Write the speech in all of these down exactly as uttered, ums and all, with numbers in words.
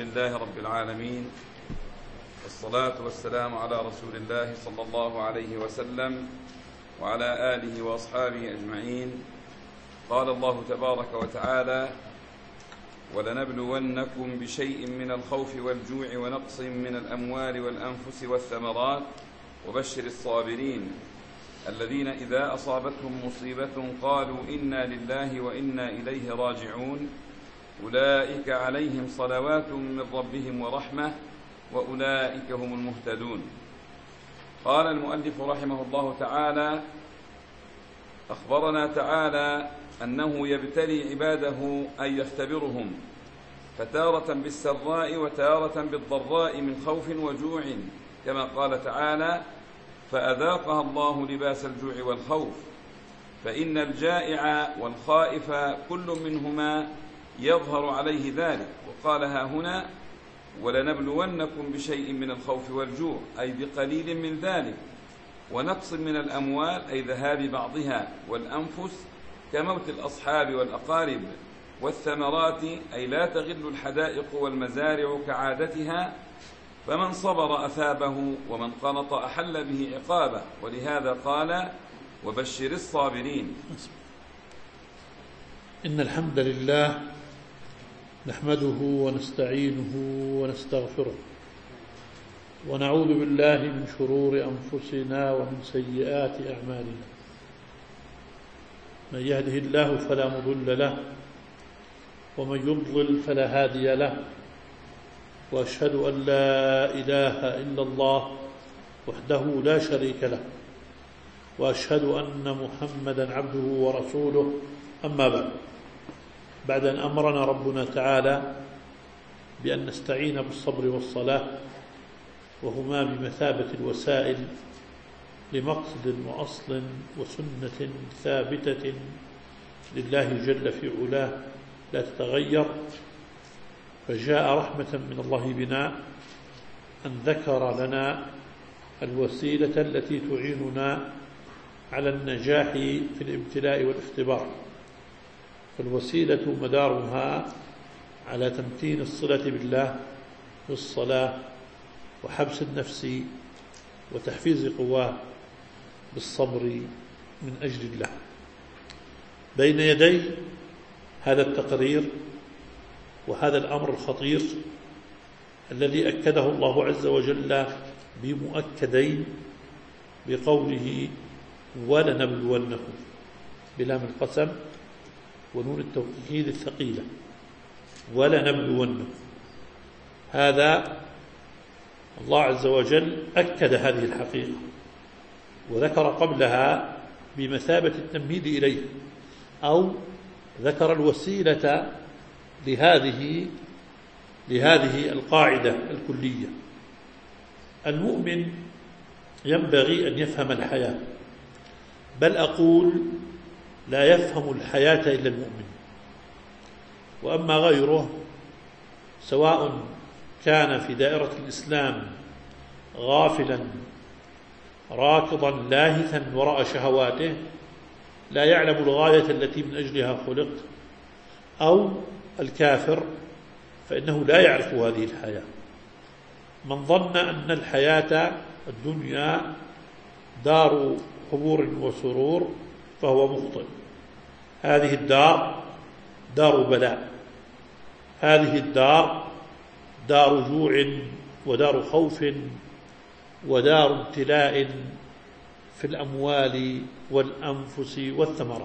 لله رب العالمين، والصلاة والسلام على رسول الله صلى الله عليه وسلم وعلى آله وأصحابه أجمعين. قال الله تبارك وتعالى: ولنبلونكم بشيء من الخوف والجوع ونقص من الأموال والأنفس والثمرات وبشر الصابرين الذين إذا أصابتهم مصيبة قالوا إنا لله وإنا إليه راجعون أولئك عليهم صلوات من ربهم ورحمة وأولئك هم المهتدون. قال المؤلف رحمه الله تعالى: أخبرنا تعالى أنه يبتلي عباده أن يختبرهم، فتارة بالسراء وتارة بالضراء من خوف وجوع، كما قال تعالى: فأذاقها الله لباس الجوع والخوف. فإن الجائع والخائف كل منهما يظهر عليه ذلك. وقال ها هنا: ولنبلونكم بشيء من الخوف والجوع، أي بقليل من ذلك، ونقص من الأموال، أي ذهاب بعضها، والأنفس كموت الأصحاب والأقارب، والثمرات، أي لا تغل الحدائق والمزارع كعادتها، فمن صبر أثابه ومن قنط أحل به عقابه. ولهذا قال: وبشر الصابرين. إن الحمد لله نحمده ونستعينه ونستغفره، ونعوذ بالله من شرور أنفسنا ومن سيئات أعمالنا. من يهده الله فلا مضل له، ومن يضلل فلا هادي له، وأشهد أن لا إله إلا الله وحده لا شريك له، وأشهد أن محمدا عبده ورسوله. أما بعد، بعد أن أمرنا ربنا تعالى بأن نستعين بالصبر والصلاة، وهما بمثابة الوسائل لمقصد وأصل وسنة ثابتة لله جل في علاه لا تتغير، فجاء رحمة من الله بنا أن ذكر لنا الوسيلة التي تعيننا على النجاح في الابتلاء والاختبار. فالوسيلة مدارها على تمتين الصلة بالله بالصلاة، وحبس النفس وتحفيز قواه بالصبر من أجل الله. بين يدي هذا التقرير وهذا الأمر الخطير الذي أكده الله عز وجل بمؤكدين بقوله: ولنبلونكم، بلام القسم ونون التوكيد الثقيلة، ولنبلونكم. هذا الله عز وجل أكد هذه الحقيقة، وذكر قبلها بمثابة التمهيد إليه، أو ذكر الوسيلة لهذه لهذه القاعدة الكلية. المؤمن ينبغي أن يفهم الحياة، بل أقول لا يفهم الحياة إلا المؤمن، وأما غيره سواء كان في دائرة الإسلام غافلا راكضا لاهثا وراء شهواته لا يعلم الغاية التي من أجلها خلق، أو الكافر فإنه لا يعرف هذه الحياة. من ظن أن الحياة الدنيا دار حبور وسرور فهو مخطئ. هذه الدار دار بلاء، هذه الدار دار جوع ودار خوف ودار ابتلاء في الأموال والأنفس والثمرات.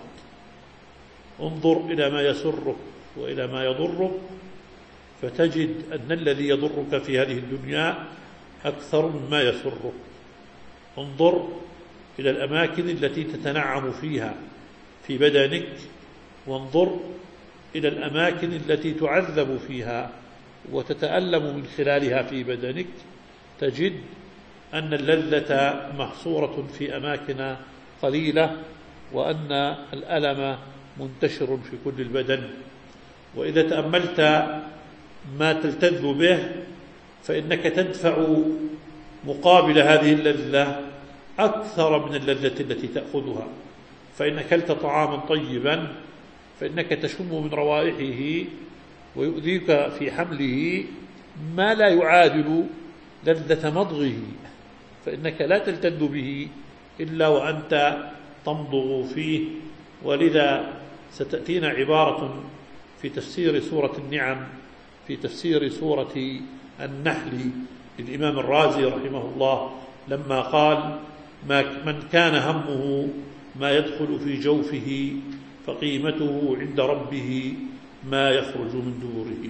انظر إلى ما يسرك وإلى ما يضرك، فتجد أن الذي يضرك في هذه الدنيا أكثر مما يسرك. انظر إلى الأماكن التي تتنعم فيها في بدنك، وانظر إلى الأماكن التي تعذب فيها وتتألم من خلالها في بدنك، تجد أن اللذة محصورة في أماكن قليلة، وأن الألم منتشر في كل البدن. وإذا تأملت ما تلتذ به فإنك تدفع مقابل هذه اللذة أكثر من اللذة التي تأخذها. فإن أكلت طعاما طيبا فإنك تشم من روائحه ويؤذيك في حمله ما لا يعادل لذة مضغه، فإنك لا تلتذ به إلا وأنت تمضغ فيه. ولذا ستأتينا عبارة في تفسير سورة النعم، في تفسير سورة النحل للإمام الرازي رحمه الله، لما قال: ما من كان همه ما يدخل في جوفه فقيمته عند ربه ما يخرج من دوره.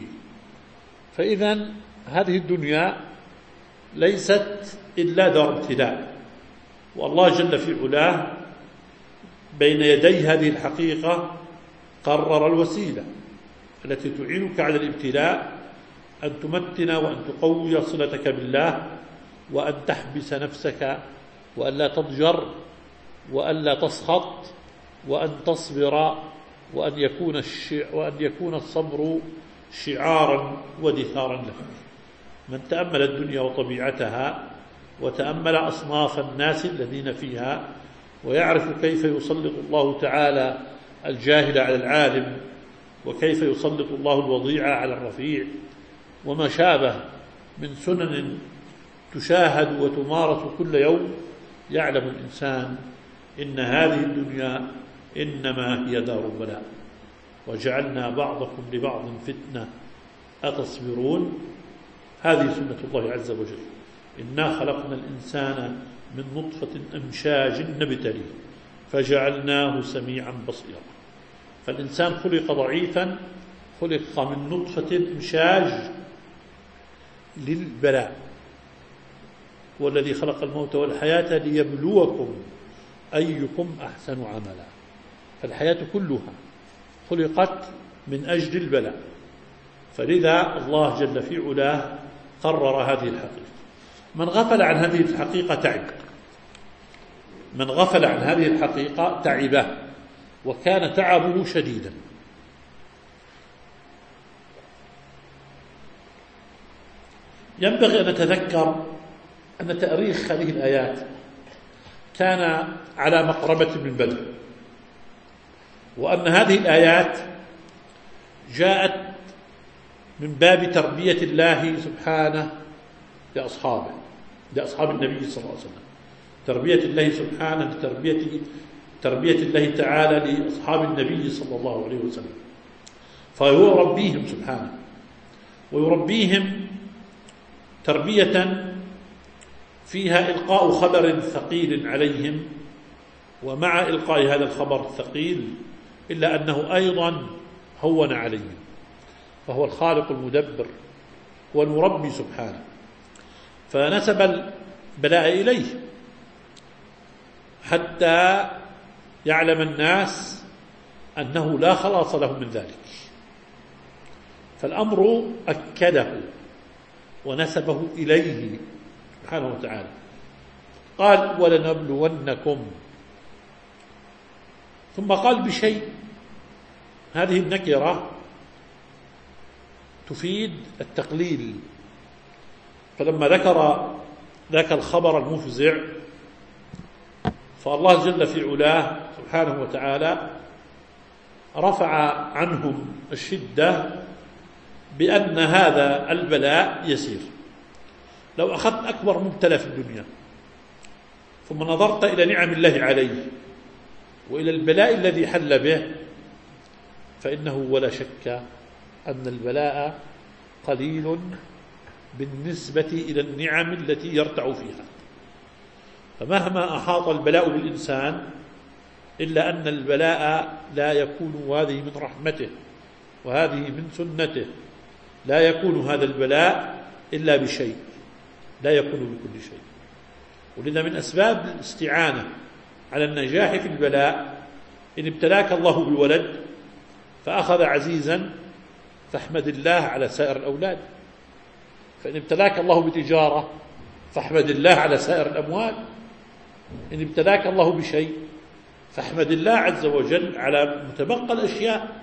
فإذا هذه الدنيا ليست إلا دار ابتلاء، والله جل في علاه بين يدي هذه الحقيقة قرر الوسيلة التي تعينك على الابتلاء، أن تمتن وأن تقوي صلتك بالله، وأن تحبس نفسك، وأن لا تضجر، وأن لا تسخط، وأن تصبر، وأن يكون الشع... وأن يكون الصبر شعارا ودثارا لك. من تأمل الدنيا وطبيعتها، وتأمل أصناف الناس الذين فيها، ويعرف كيف يسلط الله تعالى الجاهل على العالم، وكيف يسلط الله الوضيع على الرفيع، وما شابه من سنن تشاهد وتمارس كل يوم، يعلم الإنسان إن هذه الدنيا إنما هي دار بلاء، وجعلنا بعضكم لبعض فتنة أتصبرون. هذه سنة الله عز وجل. إنا خلقنا الإنسان من نطفة أمشاج نبتليه فجعلناه سميعا بصيرا. فالإنسان خلق ضعيفا، خلق من نطفة أمشاج للبلاء، والذي خلق الموت والحياة ليبلوكم أيكم أحسن عملا. فالحياة كلها خلقت من أجل البلاء، فلذا الله جل في علاه قرر هذه الحقيقة. من غفل عن هذه الحقيقة تعب، من غفل عن هذه الحقيقة تعب، وكان تعبه شديدا. ينبغي أن نتذكر أن تأريخ هذه الآيات كان على مقربة من بدر، وأن هذه الآيات جاءت من باب تربية الله سبحانه لأصحابه، لأصحاب النبي صلى الله عليه وسلم، تربية الله سبحانه لتربية تربية الله تعالى لأصحاب النبي صلى الله عليه وسلم، فيربيهم سبحانه، ويربيهم تربية فيها إلقاء خبر ثقيل عليهم، ومع إلقاء هذا الخبر الثقيل إلا أنه أيضا هون عليهم، فهو الخالق المدبر والمربي سبحانه، فنسب البلاء إليه حتى يعلم الناس أنه لا خلاص لهم من ذلك. فالأمر أكده ونسبه إليه سبحانه وتعالى. قال: ولنبلونكم، ثم قال بشيء. هذه النكرة تفيد التقليل، فلما ذكر ذاك الخبر المفزع فالله جل في علاه سبحانه وتعالى رفع عنهم الشدة بأن هذا البلاء يسير. لو أخذت أكبر مبتلى في الدنيا ثم نظرت إلى نعم الله عليه وإلى البلاء الذي حل به، فإنه ولا شك أن البلاء قليل بالنسبة إلى النعم التي يرتع فيها. فمهما أحاط البلاء بالإنسان إلا أن البلاء لا يكون، وهذه من رحمته وهذه من سنته، لا يكون هذا البلاء إلا بشيء، لا يكون بكل شيء. ولذا من أسباب الاستعانة على النجاح في البلاء: إن ابتلاك الله بالولد فأخذ عزيزا فاحمد الله على سائر الأولاد، فإن ابتلاك الله بتجارة فاحمد الله على سائر الأموال، إن ابتلاك الله بشيء فاحمد الله عز وجل على متبقى الأشياء.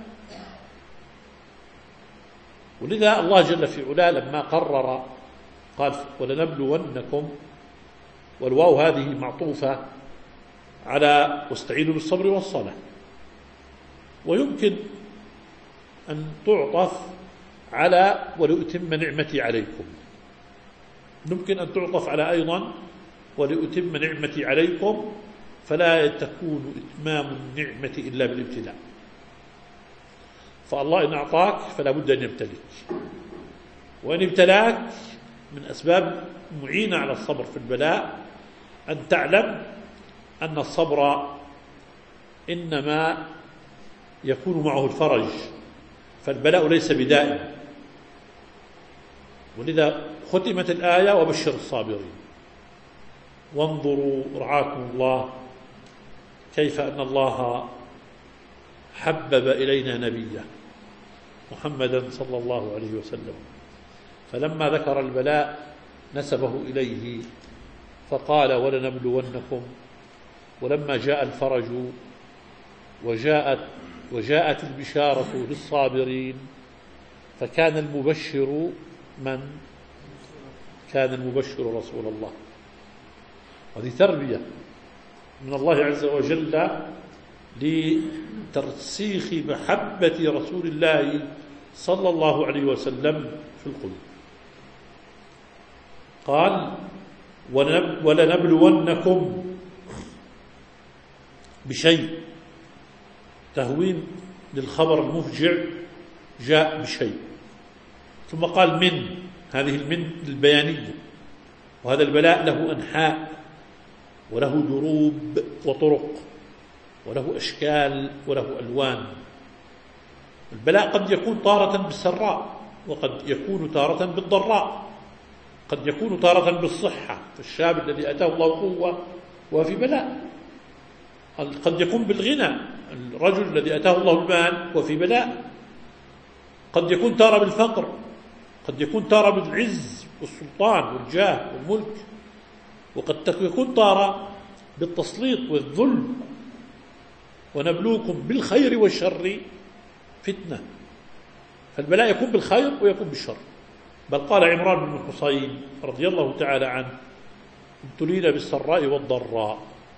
ولذا الله جل في علاه لما قرر قال: ولنبلونكم، والواو هذه معطوفة على واستعينوا بالصبر والصلاة، ويمكن أن تعطف على ولأتم نعمتي عليكم، ممكن أن تعطف على أيضا ولأتم نعمتي عليكم، فلا تكون إتمام النعمة إلا بالابتلاء. فالله إن أعطاك فلا بد أن يبتليك، وإن ابتلاك من أسباب معينة على الصبر في البلاء أن تعلم أن الصبر إنما يكون معه الفرج، فالبلاء ليس بدائم. ولذا ختمت الآية وبشر الصابرين. وانظروا رعاكم الله كيف أن الله حبب إلينا نبيه محمدا صلى الله عليه وسلم، فلما ذكر البلاء نسبه إليه فقال ولنبلونكم، ولما جاء الفرج وجاءت وجاءت البشارة للصابرين فكان المبشر من؟ كان المبشر رسول الله. هذه تربية من الله عز وجل لترسيخ محبة رسول الله صلى الله عليه وسلم في القلوب. قال ولنبلونكم بشيء، تهوين للخبر المفجع جاء بشيء، ثم قال من، هذه المن البيانية. وهذا البلاء له أنحاء وله دروب وطرق وله أشكال وله ألوان. البلاء قد يكون تارة بالسراء، وقد يكون تارة بالضراء، قد يكون تارة بالصحة، فالشاب الذي أتاه الله قوة وفي بلاء. قد يكون بالغنى، الرجل الذي أتاه الله المال وفي بلاء. قد يكون تارة بالفقر، قد يكون تارة بالعز والسلطان والجاه والملك، وقد يكون تارة بالتسليط والذل. ونبلوكم بالخير والشر فتنة، فالبلاء يكون بالخير ويكون بالشر. بل قال عمران بن الحصين رضي الله تعالى عنه ابتلينا بالسراء والضراء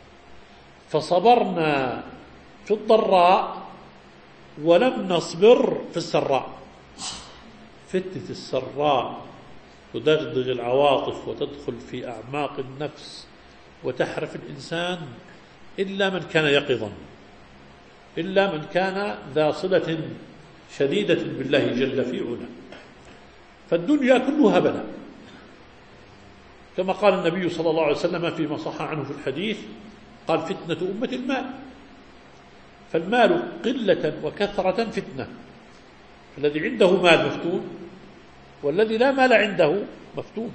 فصبرنا في الضراء ولم نصبر في السراء. فتنة السراء تدغدغ العواطف وتدخل في أعماق النفس وتحرف الإنسان إلا من كان يقظا، إلا من كان ذا صلة شديدة بالله جل في علا. فالدنيا كلها بلاء، كما قال النبي صلى الله عليه وسلم فيما صح عنه في الحديث، قال فتنة أمة المال. فالمال قلة وكثرة فتنة، الذي عنده مال مفتون والذي لا مال عنده مفتون.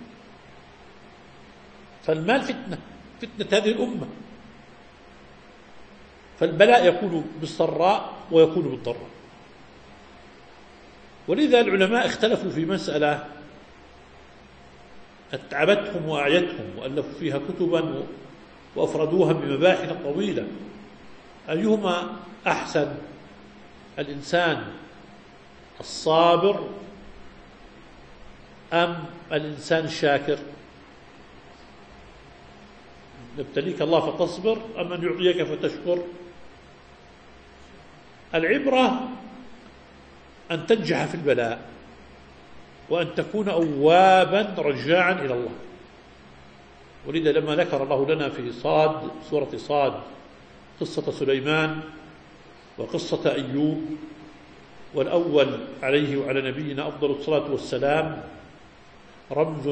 فالمال فتنة، فتنة هذه الأمة. فالبلاء يكون بالسراء ويكون بالضراء. ولذا العلماء اختلفوا في مسألة أتعبتهم وأعيتهم وألفوا فيها كتبا وأفردوها بمباحث طويلة، أيهما أحسن، الإنسان الصابر أم الإنسان الشاكر؟ يبتليك الله فتصبر أم أن يعطيك فتشكر؟ العبرة أن تنجح في البلاء وأن تكون أوابا رجاعا إلى الله. ولذا لما ذكر الله لنا في صاد، سورة صاد، قصة سليمان وقصة أيوب، والأول عليه وعلى نبينا أفضل الصلاة والسلام رمز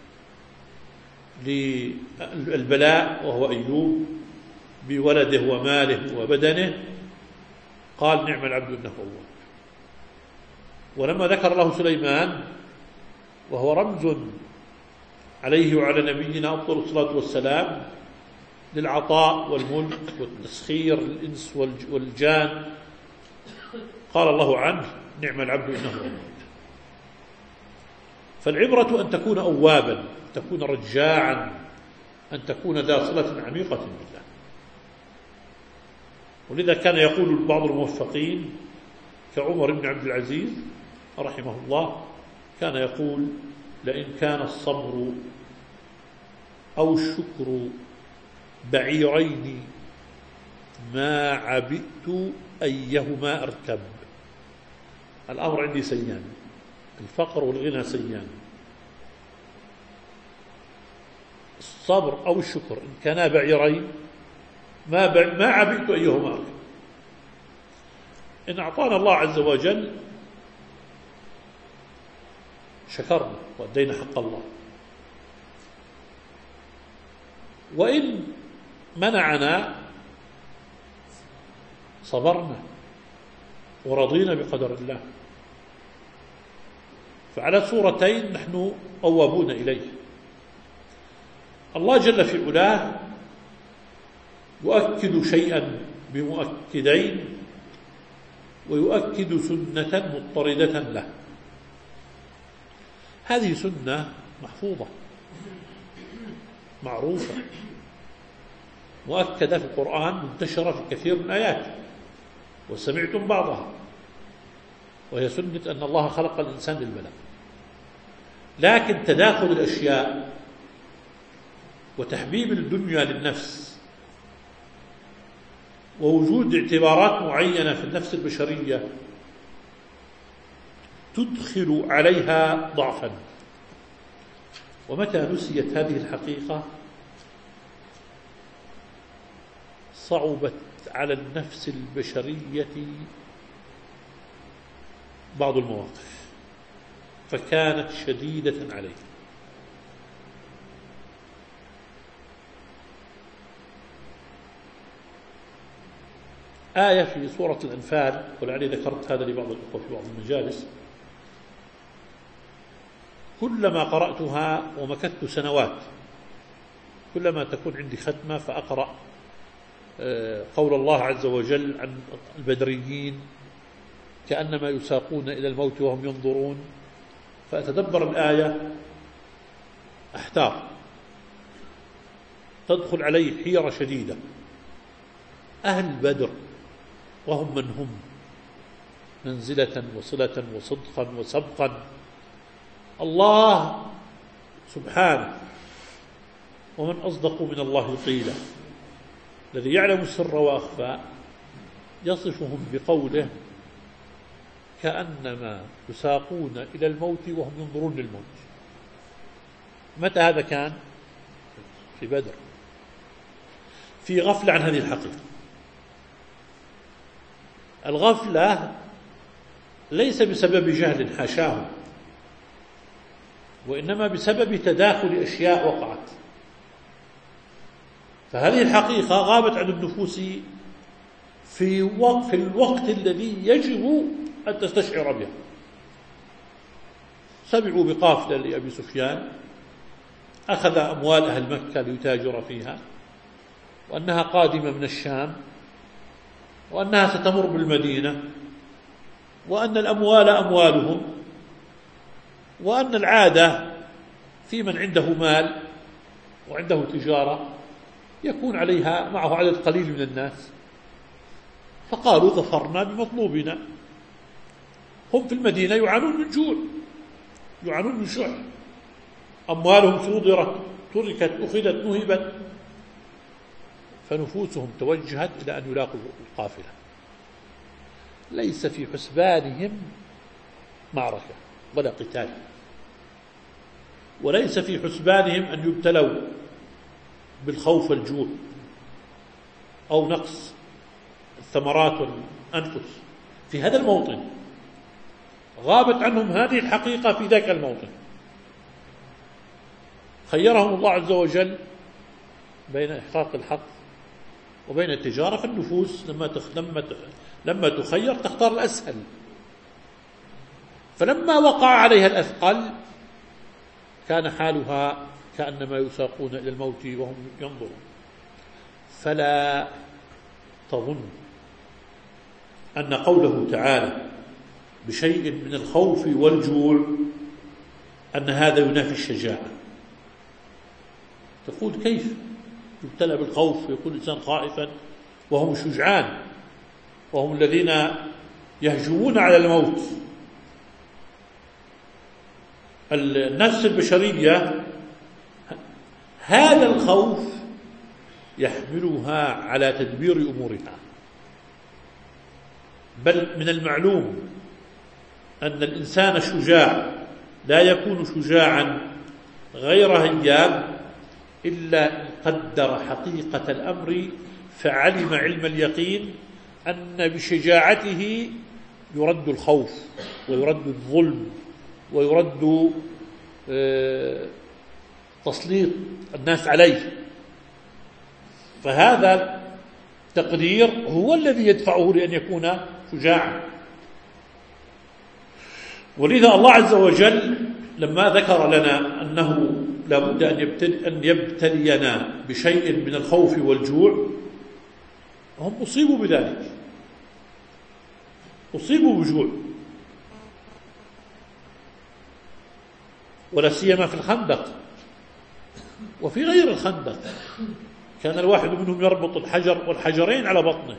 للبلاء وهو أيوب بولده وماله وبدنه، قال نعم العبد إنه أواب. ولما ذكر الله سليمان وهو رمز عليه وعلى نبينا أفضل الصلاة والسلام للعطاء والملك والتسخير للإنس والجان، قال الله عنه نعم العبد إنه أواب. فالعبرة أن تكون أوابا، تكون رجاعا، أن تكون ذا صلة عميقة بالله. ولذا كان يقول بعض الموفقين كعمر بن عبد العزيز رحمه الله، كان يقول لئن كان الصبر أو الشكر بعيرين ما عبئت أيهما أركب. الأمر عندي سيان، الفقر والغنى سيان. الصبر أو الشكر إن كانا بعيرين ما ما عبئت أيهما أركب. إن أعطانا الله عز وجل شكرنا وأدينا حق الله، وإن منعنا صبرنا ورضينا بقدر الله. فعلى صورتين نحن أوابون إليه. الله جل في علاه يؤكد شيئا بمؤكدين ويؤكد سنة مضطردة له. هذه سنة محفوظة معروفة مؤكدة في القرآن، منتشرة في كثير من آياته وسمعتم بعضها، وهي سنة أن الله خلق الإنسان للبلاء. لكن تداخل الأشياء وتحبيب الدنيا للنفس ووجود اعتبارات معينة في النفس البشرية تدخل عليها ضعفا. ومتى نسيت هذه الحقيقة صعبت على النفس البشرية بعض المواقف فكانت شديدة عليه. آية في سورة الأنفال، ولعلي ذكرت هذا لبعض الأخوة في بعض المجالس، كلما قرأتها ومكثت سنوات كلما تكون عندي ختمة فأقرأ قول الله عز وجل عن البدريين كأنما يساقون إلى الموت وهم ينظرون، فأتدبر الآية أحتار، تدخل علي حيرة شديدة. أهل بدر وهم من هم منزلة وصلة وصدقا وسبقا، الله سبحانه ومن أصدق من الله قيلا الذي يعلم السر وأخفى يصفهم بقوله كأنما يساقون إلى الموت وهم ينظرون للموت. متى هذا كان؟ في بدر، في غفلة عن هذه الحقيقة. الغفلة ليس بسبب جهل حاشاه، وإنما بسبب تداخل أشياء وقعت. فهذه الحقيقة غابت عن النفوس في وقت في الوقت الذي يجب أن تستشعر بها. سمعوا بقافلة لأبي سفيان أخذ أموال أهل مكة ليتاجر فيها، وأنها قادمة من الشام، وأنها ستمر بالمدينة، وأن الأموال أموالهم، وأن العادة في من عنده مال وعنده تجارة يكون عليها معه عدد قليل من الناس، فقالوا ظفرنا بمطلوبنا. هم في المدينة يعانون من جوع، يعانون من شح، أموالهم صودرت تركت أخذت نهبت، فنفوسهم توجهت إلى أن يلاقوا القافلة. ليس في حسبانهم معركة ولا قتال، وليس في حسبانهم أن يبتلوا بالخوف والجوع أو نقص الثمرات والأنفس. في هذا الموطن غابت عنهم هذه الحقيقة. في ذاك الموطن خيرهم الله عز وجل بين إحقاق الحق وبين التجارة. فالنفوس لما لما لما تخير تختار الأسهل، فلما وقع عليها الأثقل كان حالها كأنما يساقون إلى الموت وهم ينظرون. فلا تظن أن قوله تعالى بشيء من الخوف والجوع أن هذا ينافي الشجاعة. تقول كيف يبتلى بالخوف ويكون الإنسان خائفا وهم شجعان وهم الذين يهجمون على الموت؟ النفس البشرية هذا الخوف يحملها على تدبير أمورها، بل من المعلوم أن الإنسان شجاع لا يكون شجاعا غير هياب إلا إن قدر حقيقة الأمر فعلم علم اليقين أن بشجاعته يرد الخوف ويرد الظلم ويرد تسليط الناس عليه. فهذا التقدير هو الذي يدفعه لأن يكون شجاعا. ولذا الله عز وجل لما ذكر لنا أنه لابد أن يبتلي أن يبتلينا بشيء من الخوف والجوع، هم أصيبوا بذلك، أصيبوا بجوع، ولا سيما في الخندق وفي غير الخندق. كان الواحد منهم يربط الحجر والحجرين على بطنه.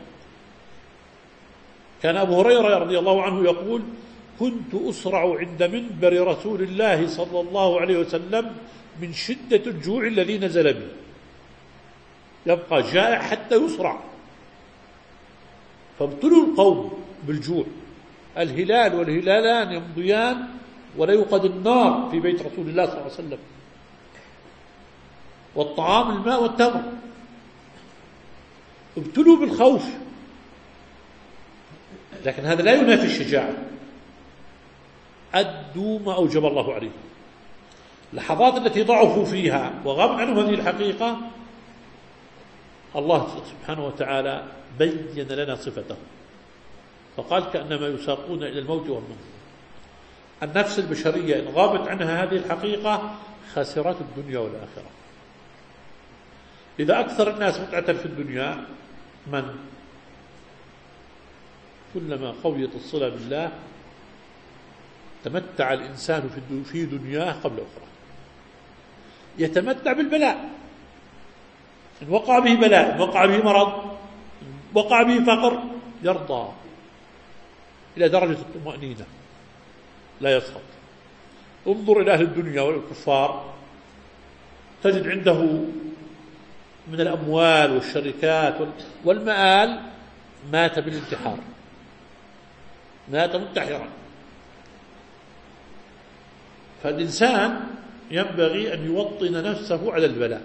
كان أبو هريرة رضي الله عنه يقول: كنت أسرع عند منبر رسول الله صلى الله عليه وسلم من شدة الجوع الذي نزل بي. يبقى جائع حتى يسرع. فابتلوا القوم بالجوع. الهلال والهلالان يمضيان ولا يوقد النار في بيت رسول الله صلى الله عليه وسلم، والطعام الماء والتمر. ابتلوا بالخوف، لكن هذا لا ينافي الشجاعة. أدوا ما أوجب الله عليهم. اللحظات التي ضعفوا فيها وغاب عنهم هذه الحقيقة، الله سبحانه وتعالى بين لنا صفته فقال: كأنما يساقون إلى الموت وهم ينظرون. النفس البشرية إن غابت عنها هذه الحقيقة خسرت الدنيا والآخرة. إذا أكثر الناس متعة في الدنيا من؟ كلما قويت الصلة بالله تمتع الإنسان في دنياه قبل أخرى. يتمتع بالبلاء، إن وقع به بلاء، إن وقع به مرض، إن وقع به فقر، يرضى إلى درجة الطمأنينة لا يسخط. انظر إلى أهل الدنيا والكفار، تجد عنده من الأموال والشركات والمآل مات بالانتحار، مات منتحرا. فالإنسان ينبغي أن يوطن نفسه على البلاء.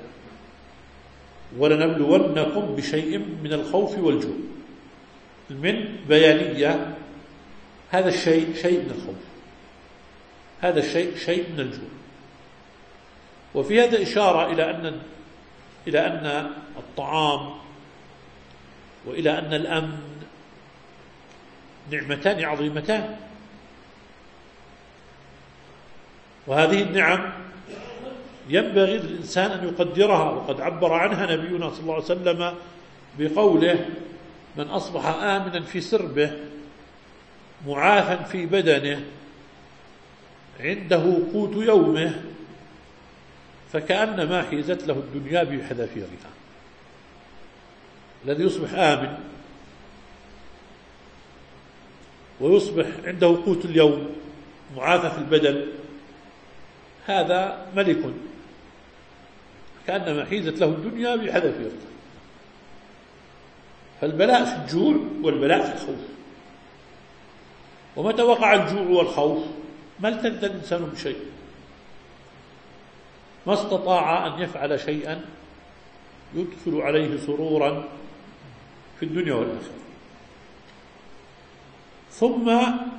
ولنبلونكم بشيء من الخوف والجوع. من بيانية هذا الشيء شيء من الخوف، هذا الشيء شيء من الجوع. وفي هذا إشارة إلى أن إلى أن الطعام وإلى أن الأمن نعمتان عظيمتان، وهذه النعم ينبغي للإنسان أن يقدرها. وقد عبر عنها نبينا صلى الله عليه وسلم بقوله: من أصبح آمنا في سربه معافا في بدنه عنده قوت يومه فكأنما حيزت له الدنيا بحذافيرها. الذي يصبح آمن ويصبح عنده قوت اليوم معافى في البدن، هذا ملك، كأنما حيزت له الدنيا بحذافيرها. فالبلاء في الجوع والبلاء في الخوف. ومتى وقع الجوع والخوف ما التذ الإنسان بشيء، ما استطاع أن يفعل شيئا يدخل عليه سرورا في الدنيا والآخرة. ثم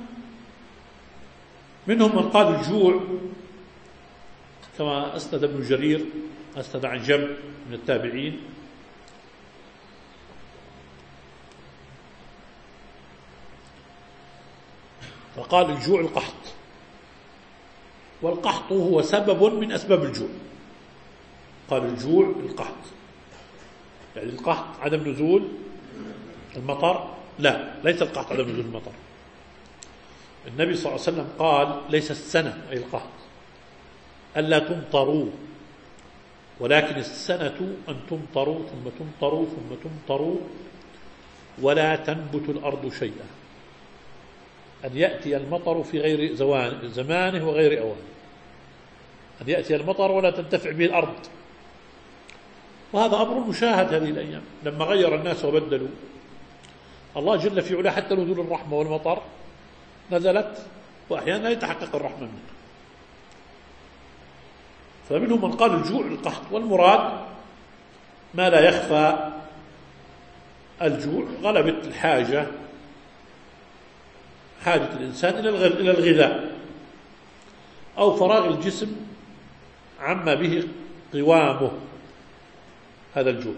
منهم من قال الجوع كما أسند ابن جرير، أسند عن جمع من التابعين، فقال الجوع القحط، والقحط هو سبب من أسباب الجوع. قال الجوع القحط، يعني القحط عدم نزول المطر؟ لا، ليس القحط عدم نزول المطر. النبي صلى الله عليه وسلم قال: ليس السنة أي القحط ألا تمطروا، ولكن السنة أن تمطروا ثم تمطروا ثم تمطروا ولا تنبت الأرض شيئا. أن يأتي المطر في غير زمانه وغير أوانه، أن يأتي المطر ولا تنتفع به الأرض. وهذا أمر مشاهد هذه الأيام لما غير الناس وبدلوا. الله جل في علاه حتى نزول الرحمة والمطر نزلت وأحيانا لا يتحقق الرحمة منه. فمنهم من قال الجوع القحط، والمراد ما لا يخفى الجوع، غلبة الحاجة، حاجة الإنسان إلى الغذاء، أو فراغ الجسم عما به قوامه، هذا الجوع.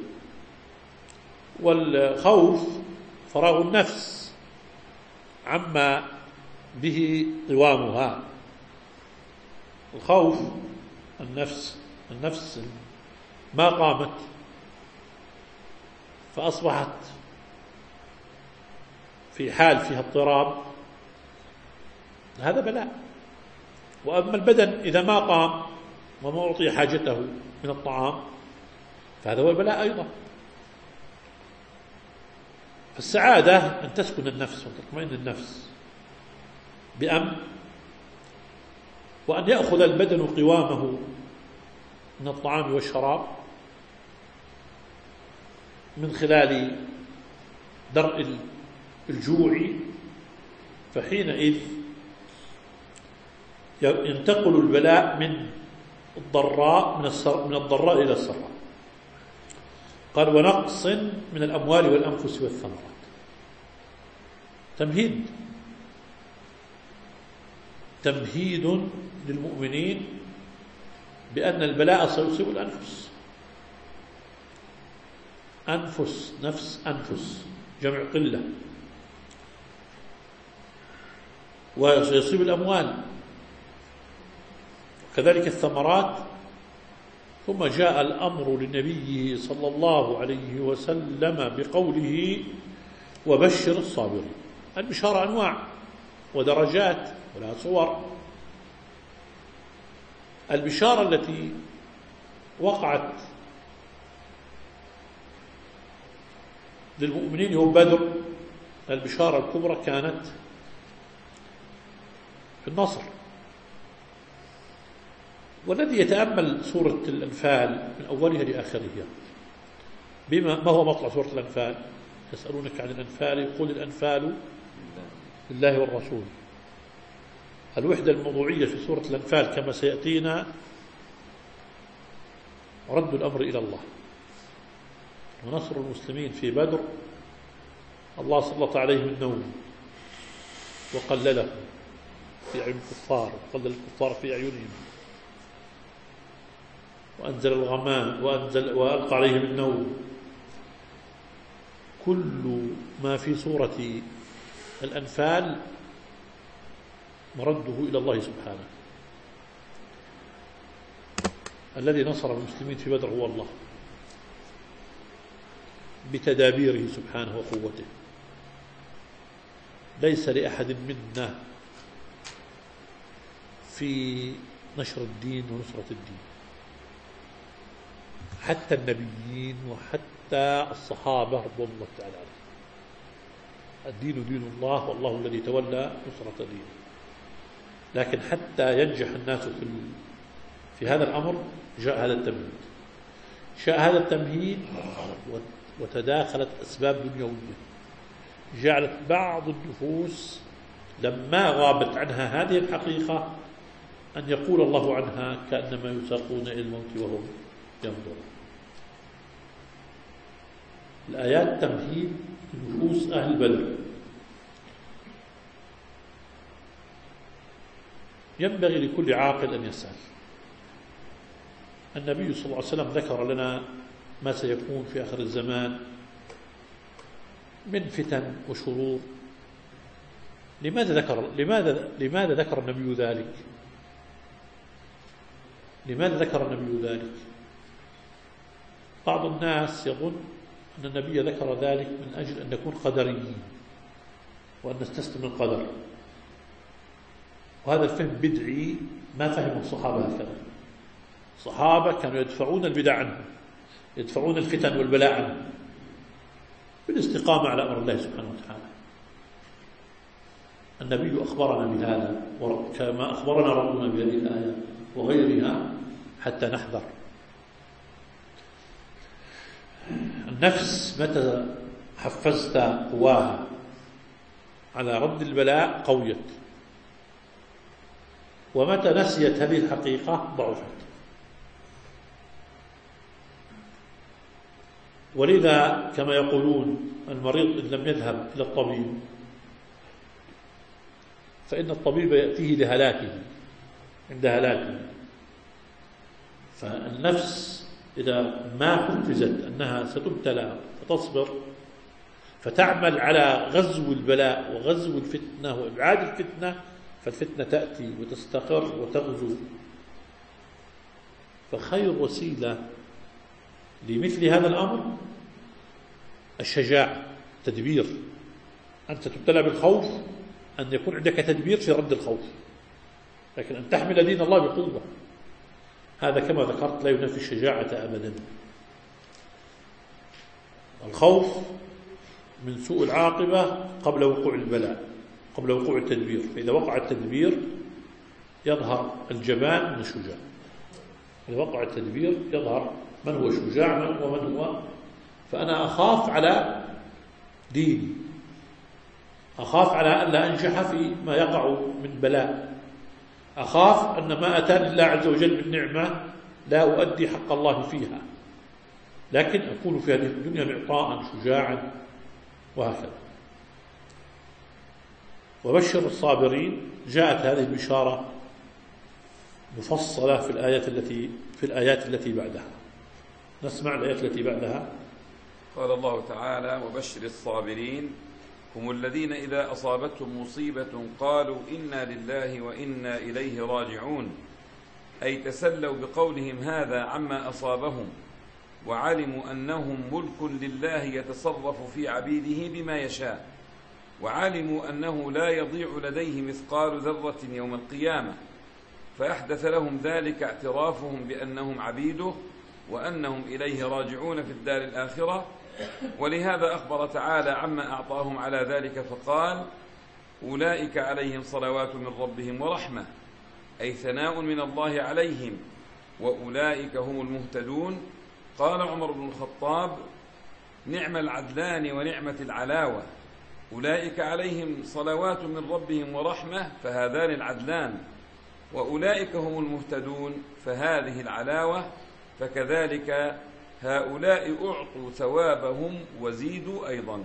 والخوف فراغ النفس عما به قوامها. الخوف النفس النفس ما قامت فأصبحت في حال فيها اضطراب، هذا بلاء. وأما البدن إذا ما قام وما أعطي حاجته من الطعام فهذا هو البلاء أيضا. فالسعادة أن تسكن النفس وتطمئن النفس بأمن، وأن يأخذ البدن قوامه من الطعام والشراب من خلال درء الجوع، فحينئذ ينتقل البلاء من الضراء من الضراء إلى السراء. قال ونقص من الأموال والأنفس والثمرات. تمهيد تمهيد للمؤمنين بأن البلاء سيصيب الأنفس. أنفس نفس أنفس جمع قلة، وسيصيب الأموال وكذلك الثمرات. ثم جاء الأمر لنبيه صلى الله عليه وسلم بقوله وبشر الصابرين. البشارة أنواع ودرجات ولها صور. البشارة التي وقعت للمؤمنين يوم بدر، البشارة الكبرى كانت في النصر. والذي يتأمل سورة الأنفال من أولها لآخرها، بما ما هو مطلع سورة الأنفال؟ يسألونك عن الأنفال قل الأنفال لله والرسول. الوحدة الموضوعية في سورة الأنفال كما سيأتينا رد الأمر إلى الله ونصر المسلمين في بدر. الله سلط عليهم النوم وقلله في أعين الكفار، وقلل الكفار في أعينهم، وأنزل الغمام وأنزل وألقى عليهم النوم. كل ما في سورة الأنفال مرده إلى الله سبحانه. الذي نصر المسلمين في بدر هو الله بتدابيره سبحانه وقوته. ليس لأحد منا في نشر الدين ونصرة الدين، حتى النبيين وحتى الصحابة رضوان الله تعالى عليهم. الدين دين الله، والله الذي تولى نصرة دينه. لكن حتى ينجح الناس في في هذا الأمر جاء هذا التمهيد. جاء هذا التمهيد وتداخلت أسباب دنيوية جعلت بعض النفوس لما غابت عنها هذه الحقيقة أن يقول الله عنها كأنما يساقون إلى الموت وهم ينظرون. الآيات تمهيد لنفوس أهل بدر. ينبغي لكل عاقل أن يسأل. النبي صلى الله عليه وسلم ذكر لنا ما سيكون في آخر الزمان من فتن وشرور. لماذا ذكر لماذا لماذا ذكر النبي ذلك؟ لماذا ذكر النبي ذلك؟ بعض الناس يظن أن النبي ذكر ذلك من أجل أن نكون قدريين وأن نستسلم القدر، وهذا الفهم بدعي ما فهم الصحابة هكذا. الصحابة كانوا يدفعون البدع عنه، يدفعون الفتن والبلاء عنه بالاستقامة على أمر الله سبحانه وتعالى. النبي أخبرنا بهذا كما أخبرنا ربنا بهذه الآية وغيرها حتى نحذر. النفس متى حفزت قواها على رد البلاء قويت، ومتى نسيت هذه الحقيقة ضعفت. ولذا كما يقولون المريض إن لم يذهب إلى الطبيب فإن الطبيب يأتيه لهلاكه عند هلاكه. فالنفس إذا ما حفزت أنها ستبتلى فتصبر فتعمل على غزو البلاء وغزو الفتنة وإبعاد الفتنة، فالفتنة تأتي وتستقر وتغزو. فخير وسيلة لمثل هذا الأمر الشجاعة، تدبير. أنت تبتلى بالخوف، أن يكون عندك تدبير في رد الخوف، لكن أن تحمل دين الله بقوة هذا كما ذكرت لا ينافي الشجاعة أبدا. الخوف من سوء العاقبة قبل وقوع البلاء، قبل وقوع التدبير. فإذا وقع التدبير يظهر الجبان من الشجاع، إذا وقع التدبير يظهر من هو شجاع ومن هو. فأنا أخاف على ديني، أخاف على أن لا أنجح في ما يقع من بلاء، أخاف أن ما أتاني الله عز وجل من نعمة لا أؤدي حق الله فيها، لكن أكون في هذه الدنيا معطاء شجاعا وهكذا. وبشر الصابرين، جاءت هذه البشارة مفصلة في الآيات التي في الآيات التي بعدها. نسمع الآيات التي بعدها. قال الله تعالى: وبشر الصابرين هم الذين إذا أصابتهم مصيبة قالوا إنا لله وإنا إليه راجعون، أي تسلوا بقولهم هذا عما أصابهم، وعلموا أنهم ملك لله يتصرف في عبيده بما يشاء، وعلموا أنه لا يضيع لديه مثقال ذرة يوم القيامة، فأحدث لهم ذلك اعترافهم بأنهم عبيده وأنهم إليه راجعون في الدار الآخرة. ولهذا أخبر تعالى عما أعطاهم على ذلك فقال: أولئك عليهم صلوات من ربهم ورحمة، أي ثناء من الله عليهم، وأولئك هم المهتدون. قال عمر بن الخطاب: نعم العدلان ونعمة العلاوة، أولئك عليهم صلوات من ربهم ورحمة فهذان العدلان، وأولئك هم المهتدون فهذه العلاوة، فكذلك هؤلاء أعطوا ثوابهم وزيدوا أيضا.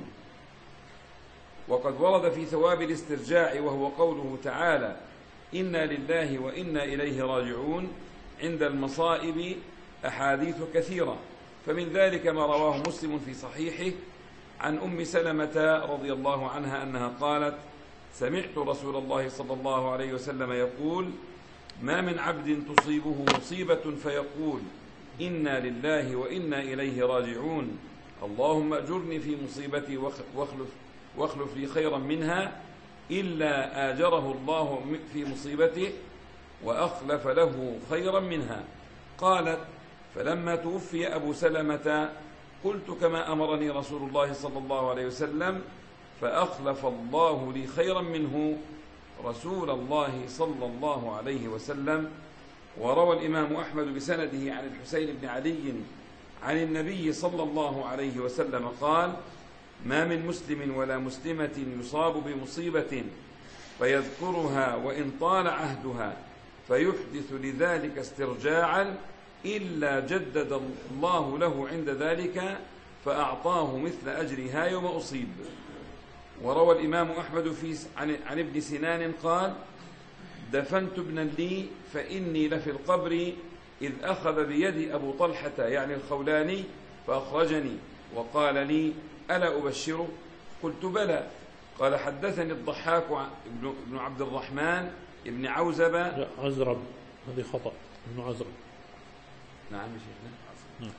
وقد ورد في ثواب الاسترجاع وهو قوله تعالى: إنا لله وإنا إليه راجعون عند المصائب أحاديث كثيرة، فمن ذلك ما رواه مسلم في صحيحه عن أم سلمة رضي الله عنها أنها قالت: سمعت رسول الله صلى الله عليه وسلم يقول: ما من عبد تصيبه مصيبة فيقول إنا لله وإنا إليه راجعون، اللهم أجرني في مصيبتي واخلف, واخلف لي خيرا منها، إلا آجره الله في مصيبته وأخلف له خيرا منها. قالت: فلما توفي أبو سلمة قلت كما أمرني رسول الله صلى الله عليه وسلم، فأخلف الله لي خيرا منه رسول الله صلى الله عليه وسلم. وروى الإمام أحمد بسنده عن الحسين بن علي عن النبي صلى الله عليه وسلم قال: ما من مسلم ولا مسلمة يصاب بمصيبة فيذكرها وإن طال عهدها فيحدث لذلك استرجاعا إلا جدد الله له عند ذلك فأعطاه مثل أجرها يوم أصيب. وروى الإمام أحمد في عن, عن ابن سنان قال: دفنت ابنا لي فإني لفي القبر إذ أخذ بيدي أبو طلحة يعني الخولاني فأخرجني وقال لي: ألا أبشره؟ قلت: بلى. قال: حدثني الضحاك بن عبد الرحمن ابن عوزبة. لا، عزرب، هذه خطأ، ابن عزرب. نعم يا شيخنا. نعم.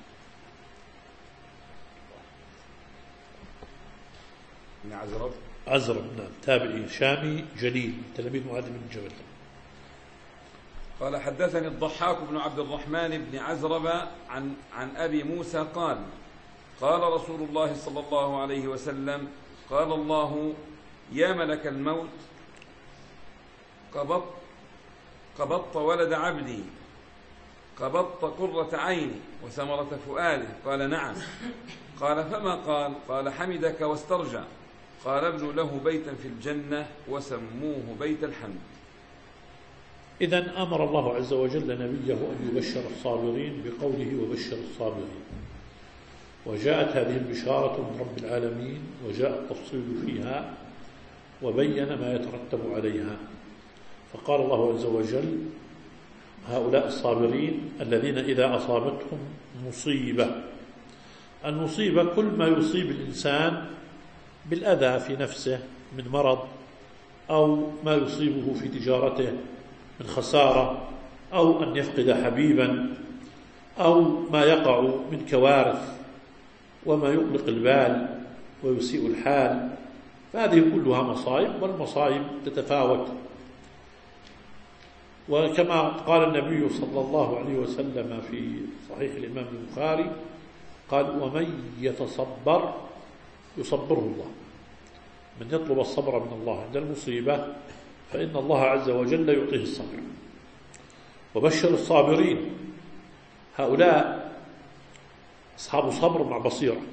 ابن عزرب. عزرب، نعم، تابعي شامي جليل، تلاميذ معاذ بن جبل. قال: حدثني الضحاك بن عبد الرحمن بن عزرب عن عن أبي موسى قال: قال رسول الله صلى الله عليه وسلم: قال الله: يا ملك الموت، قبضت قبضت ولد عبدي، قبضت قرة عيني وثمرة فؤاده. قال: نعم. قال: فما قال؟ قال: حمدك واسترجع. قال: ابنوا له بيتا في الجنة وسموه بيت الحمد. إذن أمر الله عز وجل نبيه أن يبشر الصابرين بقوله وبشر الصابرين، وجاءت هذه البشارة من رب العالمين وجاء التفصيل فيها وبين ما يترتب عليها. فقال الله عز وجل: هؤلاء الصابرين الذين إذا أصابتهم مصيبة. المصيبة كل ما يصيب الإنسان بالأذى في نفسه من مرض، أو ما يصيبه في تجارته من خسارة، أو أن يفقد حبيبا، أو ما يقع من كوارث وما يقلق البال ويسيء الحال، فهذه كلها مصائب، والمصائب تتفاوت. وكما قال النبي صلى الله عليه وسلم في صحيح الإمام البخاري قال: ومن يتصبر يصبره الله. من يطلب الصبر من الله عند المصيبة فإن الله عز وجل يعطيه الصبر. وبشر الصابرين، هؤلاء أصحاب صبر مع بصيرة،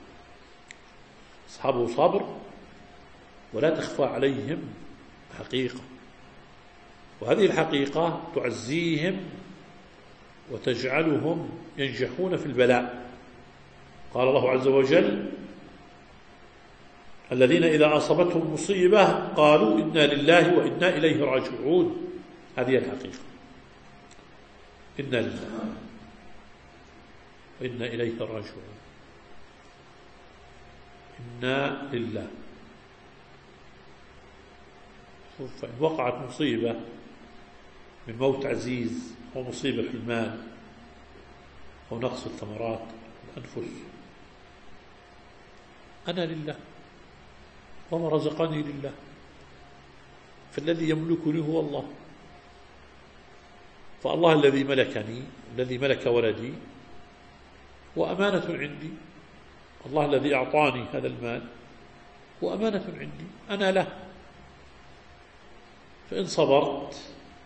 أصحاب صبر ولا تخفى عليهم حقيقة، وهذه الحقيقة تعزيهم وتجعلهم ينجحون في البلاء. قال الله عز وجل: الذين إذا أصابتهم مصيبة قالوا إنا لله وإنا إليه راجعون. هذه الحقيقة، إنا لله وإنا إليه راجعون. إنا لله. فإن وقعت مصيبة من موت عزيز، أو مصيبة في المال، أو نقص الثمرات الأنفس، أنا لله وما رزقني لله، فالذي يملكني هو الله. فالله الذي ملكني، الذي ملك ولدي، وأمانة عندي. الله الذي أعطاني هذا المال وأمانة عندي، أنا له. فإن صبرت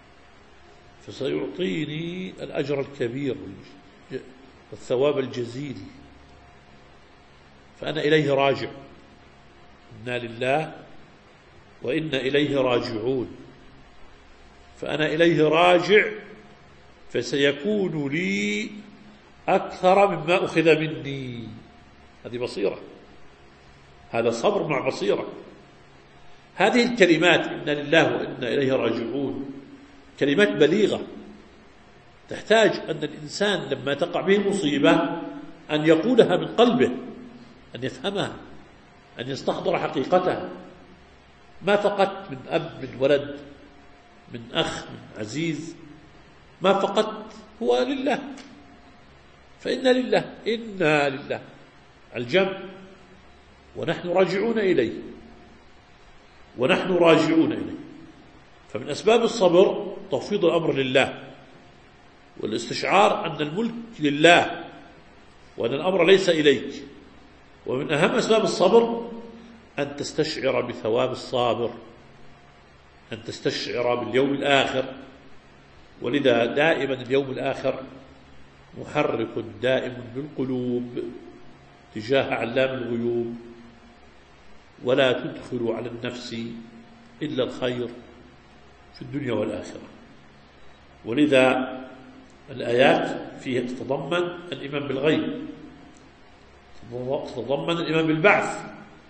فسيعطيني الأجر الكبير والثواب الجزيل، فأنا إليه راجع. إنا لله وإنا إليه راجعون. فأنا إليه راجع، فسيكون لي أكثر مما أخذ مني. هذه بصيرة، هذا صبر مع بصيرة. هذه الكلمات إنا لله وإنا إليه راجعون كلمات بليغة، تحتاج أن الإنسان لما تقع به مصيبة أن يقولها من قلبه، أن يفهمها، أن يستحضر حقيقتها، ما فقط من أب، من ولد، من أخ، من عزيز، ما فقط، هو لله. فإنا لله، إنا لله الجمع، ونحن راجعون إليه، ونحن راجعون إليه. فمن أسباب الصبر تفويض الأمر لله، والاستشعار أن الملك لله وأن الأمر ليس إليك. ومن أهم أسباب الصبر أن تستشعر بثواب الصابر، أن تستشعر باليوم الآخر. ولذا دائما اليوم الآخر محرك دائم للقلوب تجاه علام الغيوب، ولا تدخل على النفس إلا الخير في الدنيا والآخرة. ولذا الآيات فيها تتضمن الإيمان بالغيب، تتضمن الإيمان بالبعث.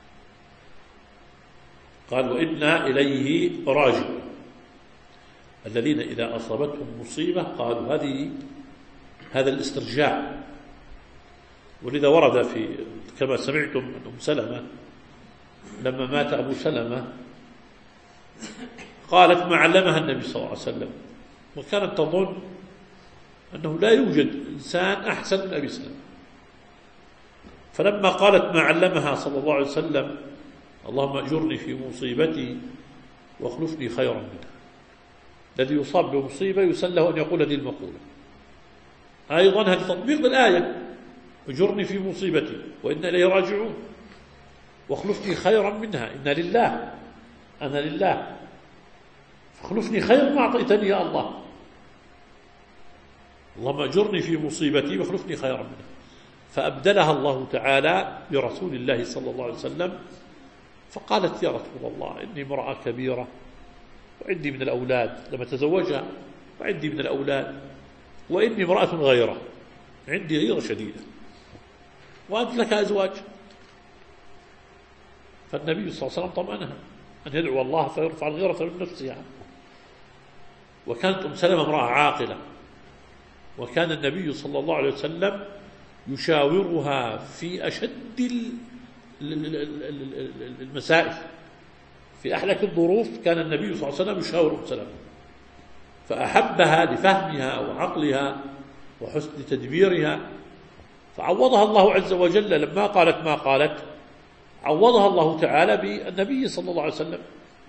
قال: وإنا إليه راجعون. الذين إذا أصابتهم مصيبة قالوا هذه هذا الاسترجاع. ولذا ورد في كما سمعتم من أم سلمة لما مات أبو سلمة قالت ما علمها النبي صلى الله عليه وسلم، وكانت تظن أنه لا يوجد إنسان أحسن من أبي سلمة. فلما قالت ما علمها صلى الله عليه وسلم اللهم أجرني في مصيبتي واخلفني خيرا منها. الذي يصاب بمصيبة يسأل له أن يقول هذه المقولة. أيضا هذا تطبيق للآية: أجرني في مصيبتي وإنا إليه راجعون واخلفني خيرا منها. إنا لله، أنا لله، فاخلفني خيرا ما أعطيتني يا الله. اللهم أجرني في مصيبتي واخلفني خيرا منها. فأبدلها الله تعالى برسول الله صلى الله عليه وسلم، فقالت يا رسول الله إني امرأة كبيرة وعندي من الأولاد لما تزوجها، وعندي من الأولاد، وإني امرأة غيرة، عندي غيرة شديدة، وأنت لك أزواج. فالنبي صلى الله عليه وسلم طمأنها أن يدعو الله فيرفع الغيرة من نفسها. وكانت أم سلمة امرأة عاقلة، وكان النبي صلى الله عليه وسلم يشاورها في أشد المسائل، في أحلك الظروف كان النبي صلى الله عليه وسلم يشاور أم سلمة، فأحبها لفهمها وعقلها وحسن تدبيرها، فعوضها الله عز وجل لما قالت ما قالت، عوضها الله تعالى بالنبي صلى الله عليه وسلم.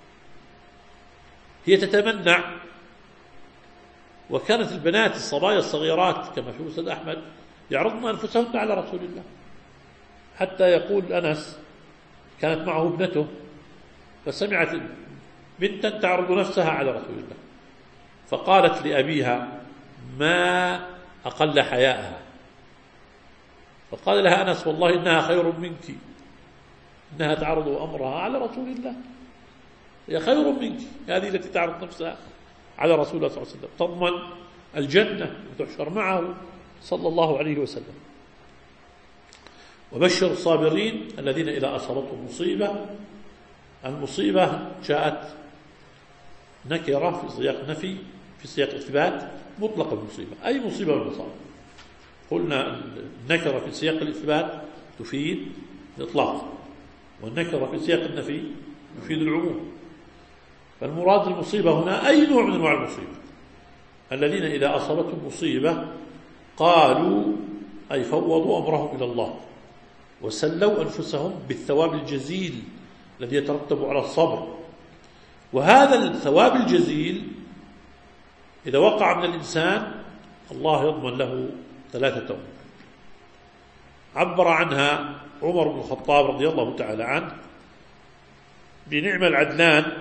هي تتمنع، وكانت البنات الصبايا الصغيرات كما في مسند أحمد يعرضن أنفسهن على رسول الله، حتى يقول أنس كانت معه ابنته فسمعت بنتا تعرض نفسها على رسول الله، فقالت لأبيها ما أقل حياءها، فقال لها أنس والله إنها خير منك، إنها تعرض أمرها على رسول الله، هي خير منك، هذه التي تعرض نفسها على رسول الله صلى الله عليه وسلم، تضمن الجنة وتحشر معه صلى الله عليه وسلم. وبشر الصابرين الذين إذا أصابتهم مصيبة، المصيبة جاءت نكرة في سياق نفي، في سياق إثبات مطلق المصيبة، أي مصيبة من المصائب. قلنا النكرة في سياق الإثبات تفيد الإطلاق، والنكرة في سياق النفي تفيد العموم. فالمراد المصيبة هنا أي نوع من أنواع المصيبة، الذين إذا أصابتهم مصيبة قالوا أي فوضوا أمرهم إلى الله وسلوا أنفسهم بالثواب الجزيل الذي يترتب على الصبر. وهذا الثواب الجزيل إذا وقع من الإنسان الله يضمن له ثلاثة أمور عبر عنها عمر بن الخطاب رضي الله تعالى عنه بنعم العدلان،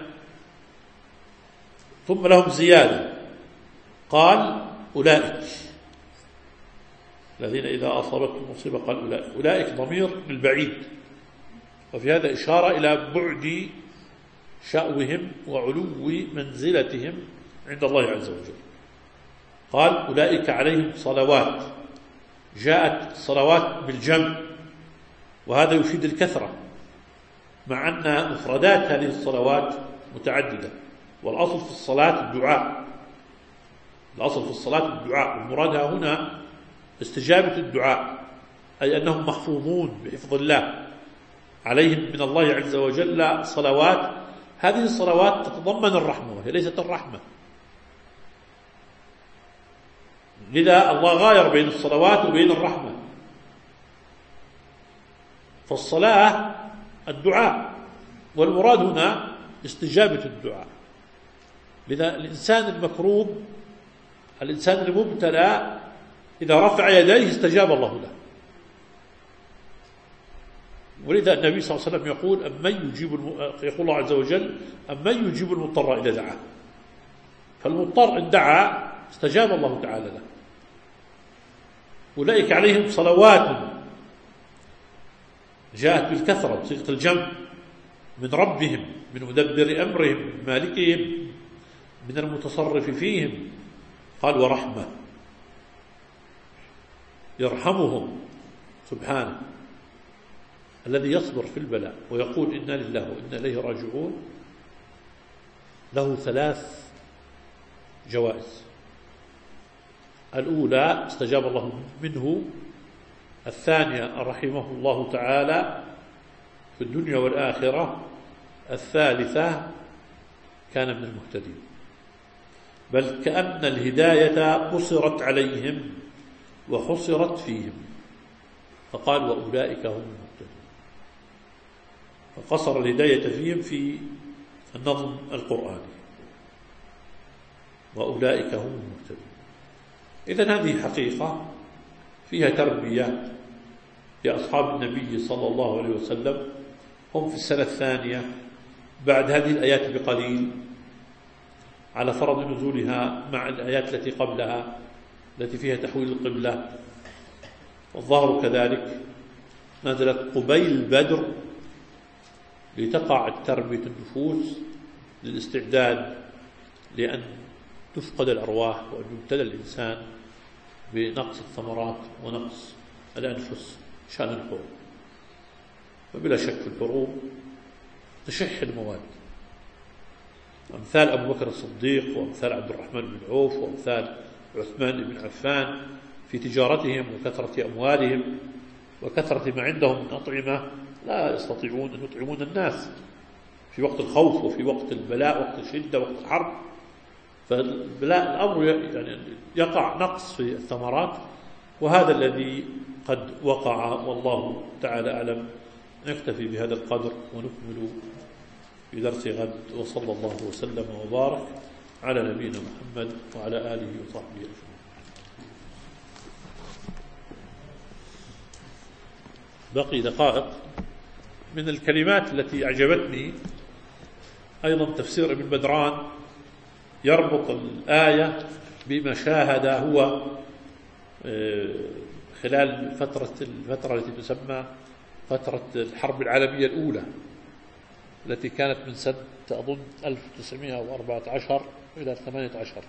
ثم لهم زيادة، قال أولئك الذين إذا أصابتهم مصيبة قال أولئك. أولئك ضمير للبعيد، وفي هذا إشارة إلى بعد شأوهم وعلو منزلتهم عند الله عز وجل. قال أولئك عليهم صلوات، جاءت الصلوات بالجمع، وهذا يفيد الكثرة، مع أن مفردات هذه الصلوات متعددة، والأصل في الصلاة الدعاء، الأصل في الصلاة الدعاء، والمراد هنا استجابة الدعاء، أي أنهم محفوظون بحفظ الله، عليهم من الله عز وجل صلوات. هذه الصلوات تتضمن الرحمة وهي ليست الرحمة، لذا الله غاير بين الصلوات وبين الرحمة. فالصلاة الدعاء، والمراد هنا استجابة الدعاء. لذا الإنسان المكروب، الإنسان المبتلى إذا رفع يديه استجاب الله له. ولذا النبي صلى الله عليه وسلم يقول أمن يجيب الم... يقول الله عز وجل أمن يجيب المضطر إذا دعاه. فالمضطر إن دعا استجاب الله تعالى له. أولئك عليهم صلوات، جاءت بالكثرة بصيغة الجمع، من ربهم، من مدبر أمرهم، من مالكهم، من المتصرف فيهم. قال ورحمة، يرحمهم سبحانه الذي يصبر في البلاء ويقول إنا لله وإنا إليه راجعون، له ثلاث جوائز. الأولى استجاب الله منه، الثانية رحمه الله تعالى في الدنيا والآخرة، الثالثة كان من المهتدين. بل كأن الهداية قصرت عليهم وحصرت فيهم، فقال وأولئك هم المهتدون، فقصر الهداية فيهم في النظم القرآني، وأولئك هم المهتدون. إذن هذه حقيقة فيها تربية لأصحاب النبي صلى الله عليه وسلم. هم في السنة الثانية بعد هذه الآيات بقليل، على فرض نزولها مع الآيات التي قبلها التي فيها تحويل القبلة، والظهر كذلك نزلت قبيل بدر لتقع تربية النفوس للاستعداد لأن تفقد الأرواح وأن يبتلى الإنسان بنقص الثمرات ونقص الأنفس شأن الحروب. فبلا شك في الحروب تشح المواد، أمثال أبو بكر الصديق وأمثال عبد الرحمن بن عوف وأمثال عثمان بن عفان في تجارتهم وكثرة أموالهم وكثرة ما عندهم من أطعمة لا يستطيعون أن يطعمون الناس في وقت الخوف وفي وقت البلاء، وقت الشدة، وقت الحرب. فالبلاء الأمر يعني يقع نقص في الثمرات، وهذا الذي قد وقع والله تعالى أعلم. نكتفي بهذا القدر ونكمل في درس غد، وصلى الله وسلم وبارك على نبينا محمد وعلى آله وصحبه أجمعين. بقي دقائق. من الكلمات التي أعجبتني أيضا تفسير ابن بدران، يربط الآية بما شاهد هو خلال فترة الفترة التي تسمى فترة الحرب العالمية الأولى، التي كانت من سنة أظن ألف وتسعمائة وأربعة عشر إلى ثمانية عشر.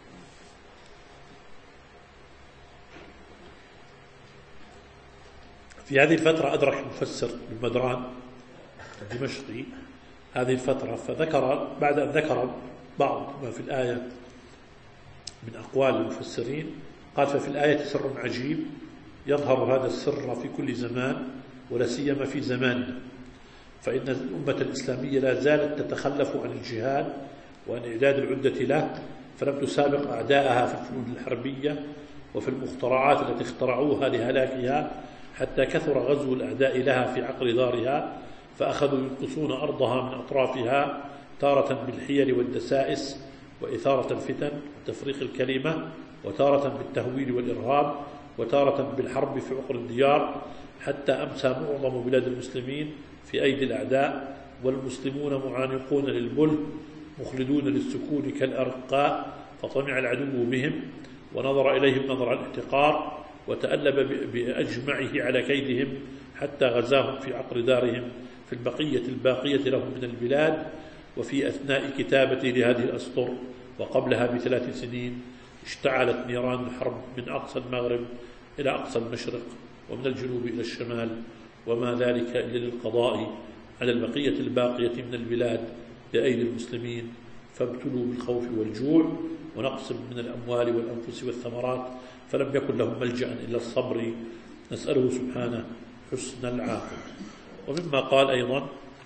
في هذه الفترة أدرك المفسر ابن بدران الدمشقي هذه الفترة، فذكر بعد أن ذكر بعض ما في الآية من أقوال المفسرين قال: ففي الآية سر عجيب يظهر هذا السر في كل زمان ولا سيما في زماننا، فإن الأمة الإسلامية لا زالت تتخلف عن الجهاد وعن إعداد العدة له، فلم تسابق أعداءها في الفنون الحربية وفي المخترعات التي اخترعوها لهلاكها، حتى كثر غزو الأعداء لها في عقر دارها، فأخذوا ينقصون أرضها من أطرافها، تارة بالحيل والدسائس وإثارة الفتن وتفريق الكلمة، وتارة بالتهويل والإرهاب، وتارة بالحرب في عقر الديار، حتى أمسى معظم بلاد المسلمين في أيدي الأعداء، والمسلمون معانقون للبل مخلدون للسكون كالأرقاء، فطمع العدو بهم ونظر إليهم نظر الاحتقار، وتألب بأجمعه على كيدهم، حتى غزاهم في عقر دارهم في البقية الباقية لهم من البلاد. وفي أثناء كتابتي لهذه الأسطر وقبلها بثلاث سنين اشتعلت نيران الحرب من أقصى المغرب إلى أقصى المشرق، ومن الجنوب إلى الشمال، وما ذلك إلا للقضاء على البقية الباقية من البلاد بأيدي المسلمين، فابتلوا بالخوف والجوع ونقص من الأموال والأنفس والثمرات، فلم يكن لهم ملجأ إلا الصبر، نسأله سبحانه حسن العاقبة. ومما قال أيضا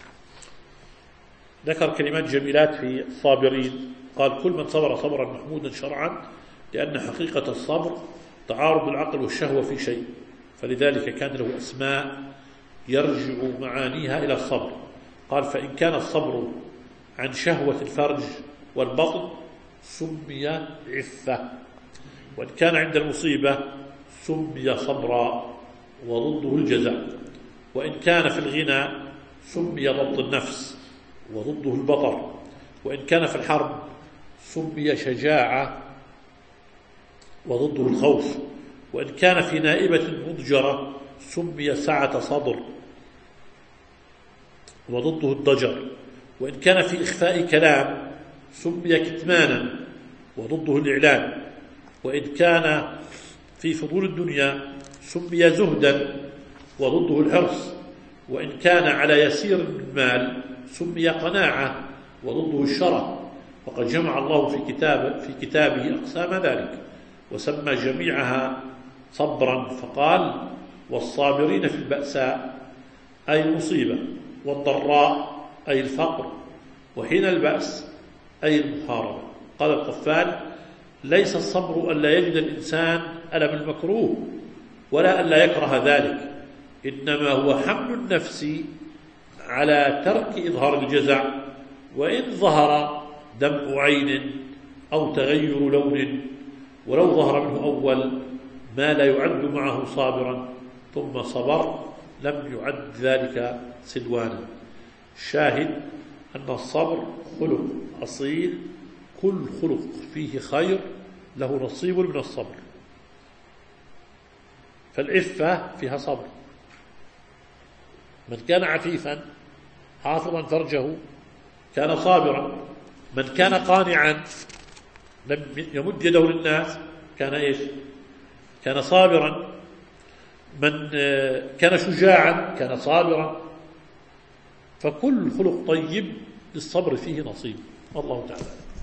ذكر كلمات جميلات في الصابرين، قال: كل من صبر صبرا محمودا شرعا، لأن حقيقة الصبر تعارض العقل والشهوة في شيء، فلذلك كان له أسماء يرجع معانيها إلى الصبر. قال: فإن كان الصبر عن شهوة الفرج والبطن سمي عفة، وإن كان عند المصيبة سمي صبرا وضده الجزاء، وإن كان في الغنى سمي ضبط النفس وضده البطر، وإن كان في الحرب سمي شجاعة وضده الخوف، وإن كان في نائبة مضجرة سمي سعة صدر وضده الضجر، وإن كان في إخفاء كلام سمي كتمانا وضده الإعلان، وإن كان في فضول الدنيا سمي زهدا وضده الحرص، وإن كان على يسير من المال سمي قناعة وضده الشرع. وقد جمع الله في كتاب في كتابه أقسام ذلك وسمى جميعها صبرا، فقال: والصابرين في البأساء أي المصيبة، والضراء أي الفقر، وحين البأس أي المحاربة. قال القفال: ليس الصبر أن لا يجد الإنسان ألم المكروه ولا أن لا يكره ذلك، إنما هو حمل النفس على ترك إظهار الجزع، وإن ظهر دمع عين أو تغير لون، ولو ظهر منه أول ما لا يعد معه صابرا ثم صبر لم يعد ذلك سلوانا. شاهد أن الصبر خلق أصيل، كل خلق فيه خير له نصيب من الصبر، فالعفة فيها صبر. من كان عفيفا حافظا فرجه كان صابرا، من كان قانعا لم يمد يده للناس كان إيش؟ كان صابرا. من كان شجاعا كان صابرا. فكل خلق طيب للصبر فيه نصيب. والله تعالى